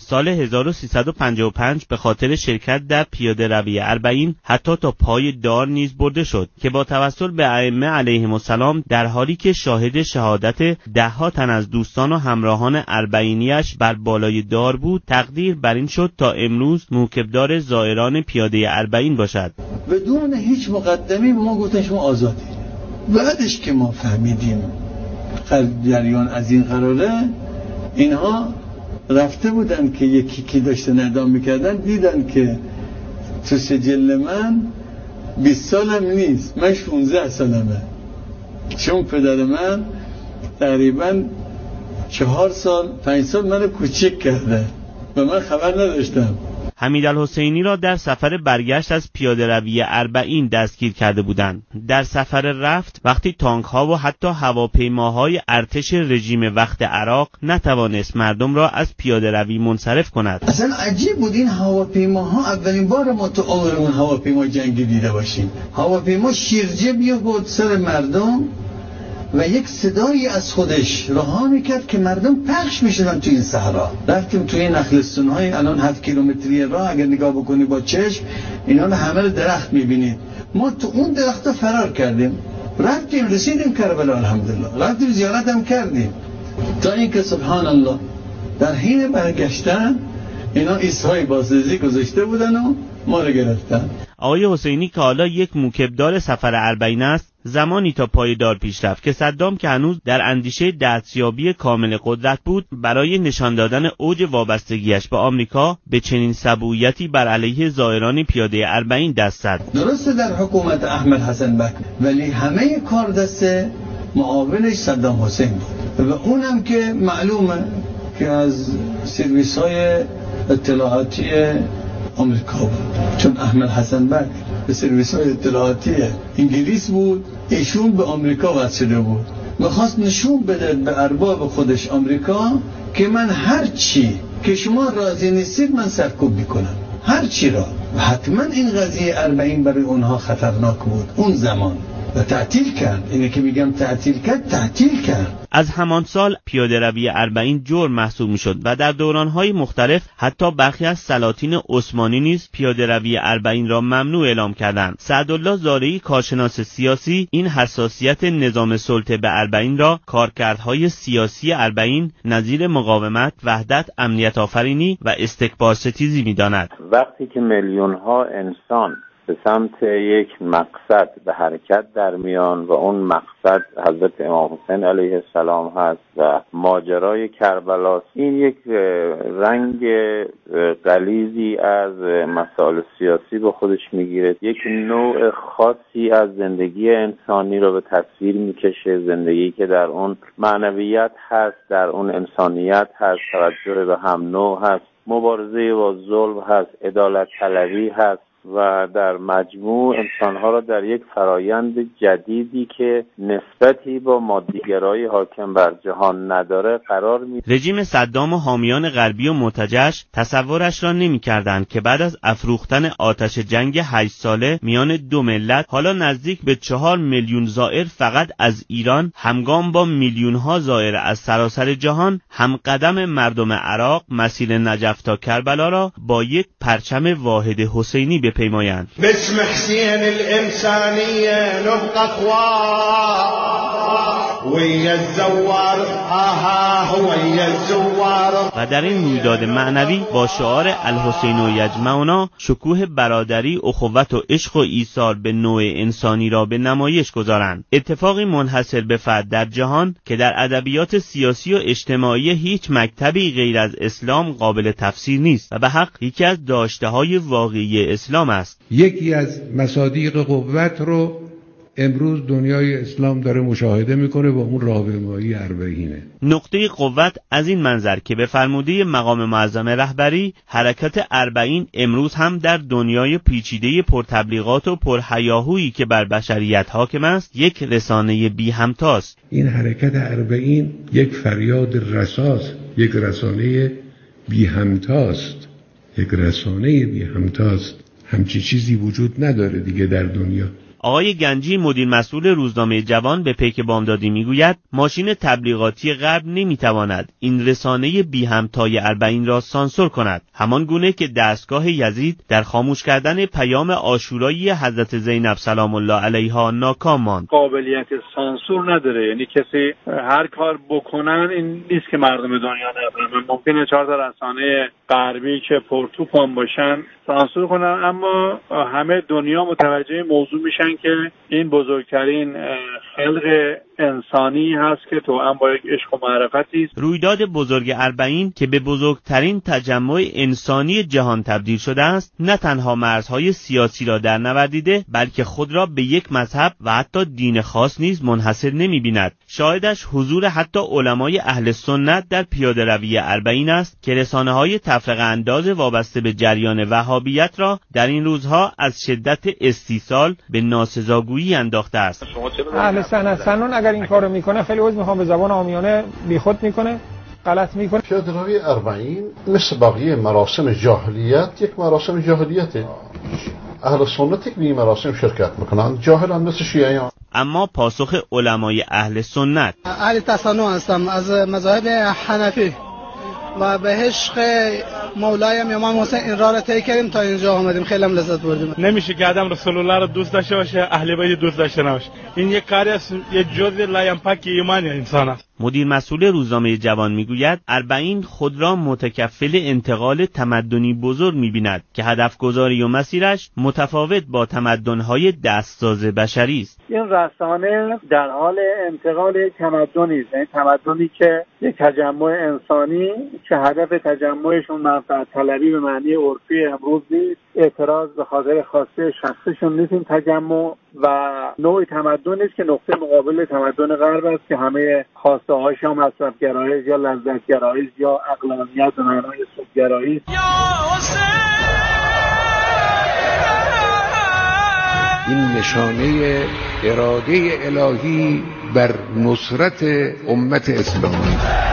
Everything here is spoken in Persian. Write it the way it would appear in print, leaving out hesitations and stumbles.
سال 1355 به خاطر شرکت در پیاده روی اربعین حتی تا پای دار نیز برده شد که با توسل به ائمه علیهم السلام در حالی که شاهد شهادت ده‌ها تن از دوستان و همراهان اربعینیش بر بالای دار بود، تقدیر بر این شد تا امروز موکبدار زائران پیاده اربعین باشد. بدون هیچ مقدمی به ما گفتن شما آزادی. بعدش که ما فهمیدیم جریان از این قراره، اینها رفته بودن که یکی که داشتن اعدام میکردن، دیدن که تو سجل من 20 سالم نیست، من 16 سالمه، چون پدر من تقریبا 4 سال 5 سال منو کوچیک کرده و من خبر نداشتم. حمیدالحسینی را در سفر برگشت از پیاده روی اربعین دستگیر کرده بودند. در سفر رفت وقتی تانک‌ها و حتی هواپیماهای ارتش رژیم وقت عراق نتوانست مردم را از پیاده روی منصرف کند. اصلا عجیب بود این هواپیماها، اولین بار ما تو عمرمون هواپیما جنگی دیده باشیم. هواپیما شیرجه می‌آورد سر مردم و یک صدایی از خودش رها میکرد که مردم پخش میشدن تو این صحرا. رفتیم توی نخلستون‌های الان 7 کیلومتری راه، اگر نگاه بکنی با چشم اینا رو همه درخت میبینید. ما تو اون درختا فرار کردیم، رفتیم رسیدیم کربلا، الحمدلله رفتیم زیارت هم کردیم، تا اینکه سبحان الله در حین برگشتن اینا ایس‌های بازرسی گذاشته بودن و ما رو گرفتن. آقای حسینی که حالا یک موکبدار سفر اربعین است، زمانی تا پای دار پیش رفت که صدام که هنوز در اندیشه دستیابی کامل قدرت بود، برای نشان دادن اوج وابستگیش به آمریکا به چنین سبویتی بر علیه زائران پیاده اربعین دست زد. درسته در حکومت احمد حسن بک، ولی همه کار دست معاونش صدام حسین بود و اونم که معلومه که از سرویس‌های اطلاعاتی آمریکا بود، چون احمد حسن بک به سرویس‌های اطلاعاتی انگلیس بود، ایشون به آمریکا وصله بود، می‌خواست نشون بده به ارباب خودش آمریکا که من هر چی که شما راضی نیستید من سرکوب میکنم، هر چی را. و حتما این قضیه اربعین برای اونها خطرناک بود اون زمان و تعطیل کرد. اینه که میگم تعطیل کرد. از همان سال پیاده روی اربعین جرم محسوب میشد و در دورانهای مختلف حتی برخی از سلاطین عثمانی نیز پیاده روی اربعین را ممنوع اعلام کردند. سعدالله زارعی کارشناس سیاسی این حساسیت نظام سلطه به اربعین را کارکردهای سیاسی اربعین نظیر مقاومت، وحدت، امنیت آفرینی و استکبار ستیزی می‌داند. وقتی که میلیون‌ها انسان به سمت یک مقصد به حرکت در میان و اون مقصد حضرت امام حسین علیه السلام هست و ماجرای کربلاست، این یک رنگ غلیظی از مسائل سیاسی به خودش میگیره، یک نوع خاصی از زندگی انسانی رو به تصویر میکشه، زندگی که در اون معنویت هست، در اون انسانیت هست، توجه به هم نوع هست، مبارزه با ظلم هست، عدالت طلبی هست و در مجموع انسانها را در یک فرایند جدیدی که نسبتی با مادیگرایی حاکم بر جهان نداره قرار میده. رژیم صدام و حامیان غربی و مرتجعش تصورش را نمی‌کردند که بعد از افروختن آتش جنگ 8 ساله میان دو ملت، حالا نزدیک به 4 میلیون زائر فقط از ایران همگام با میلیون‌ها زائر از سراسر جهان همقدم مردم عراق مسیر نجف تا کربلا را با یک پرچم واحد حسینی بپیمایند. باسم حسين الإنسانية نبقى اخوان ويا الزوار ويا الزوار. و در این رویداد معنوی با شعار الحسین و یجمعنا شکوه برادری، اخوت و عشق و ایثار به نوع انسانی را به نمایش گذارند. اتفاقی منحصر به فرد در جهان که در ادبیات سیاسی و اجتماعی هیچ مکتبی غیر از اسلام قابل تفسیر نیست و به حق یکی از داشته‌های واقعی اسلام است. یکی از مصادیق قوت رو امروز دنیای اسلام داره مشاهده میکنه و اون راهپیمایی اربعینه. نقطه قوت از این منظر که به فرموده مقام معظم رهبری حرکت اربعین امروز هم در دنیای پیچیده پرتبلیغات و پرهیاهویی که بر بشریت حاکم است یک رسانه بی همتاست. این حرکت اربعین یک فریاد رساست، یک رسانه بی همتاست، یک رسانه بی همتاست. همچی چیزی وجود نداره دیگه در دنیا. آقای گنجی مدیر مسئول روزنامه جوان به پیک بامدادی میگوید ماشین تبلیغاتی غرب نمیتواند این رسانه بی همتای اربعین را سانسور کند، همان گونه که دستگاه یزید در خاموش کردن پیام عاشورایی حضرت زینب سلام الله علیها ناکام ماند. قابلیت سانسور نداره، یعنی کسی هر کار بکنن این نیست که مردم دنیا نفهمن. ممکنه 4 تا رسانه غربی که پرتوپان باشن سانسور کنن، اما همه دنیا متوجه موضوع میشن که این بزرگترین خلق انسانی هست که توأم با یک عشق و معرفتی است. رویداد بزرگ اربعین که به بزرگترین تجمع انسانی جهان تبدیل شده است، نه تنها مرزهای سیاسی را در نوردیده، بلکه خود را به یک مذهب و حتی دین خاص نیز منحصر نمی‌بیند. شاهدش حضور حتی علمای اهل سنت در پیاده روی اربعین است که رسانه‌های تفرقه انداز وابسته به جریان وهابیت را در این روزها از شدت استیصال به ناسزاگویی انداخته است. اهل سنن اگر این کارو میکنه خیلی عذر میخوام به زبان عامیانه بیخود میکنه، غلط میکنه. پیاده روی اربعین مثل بقیه مراسم جاهلیت یک مراسم جاهلیته. اهل سنت که به این مراسم شرکت میکنن جاهلان مثل شیعیان. اما پاسخ علمای اهل سنت: اهل تصنع هستم از مذاهب حنفی و به عشق مولایم امام حسین این راه را طی کردیم تا اینجا آمدیم، خیلی هم لذت بردیم. نمیشه که آدم رسول الله رو دوست داشته باشه اهل بیت دوست داشته نباشه. این یک کاری است، یک جزء لاینفک ایمان انسان است. مدیر مسئول روزنامه جوان میگوید اربعین خود را متکفل انتقال تمدنی بزرگ می‌بیند که هدف گذاری و مسیرش متفاوت با تمدن‌های دستساز بشری است. این رسانه در حال انتقال تمدنی است، یعنی تمدنی که یک تجمع انسانی که هدف تجمعشون منفعت طلبی به معنی عرفی امروز نیست، اعتراض به خاطر خواسته شخصشون نیست، این تجمع و نوع تمدنی است که نقطه مقابل تمدن غرب است که همه خواسته هاش یا مصرف‌گرایی یا لذت‌گرایی یا عقلانیت به معنای سودگرایی. این نشانه اراده الهی بر نصرت امت اسلامی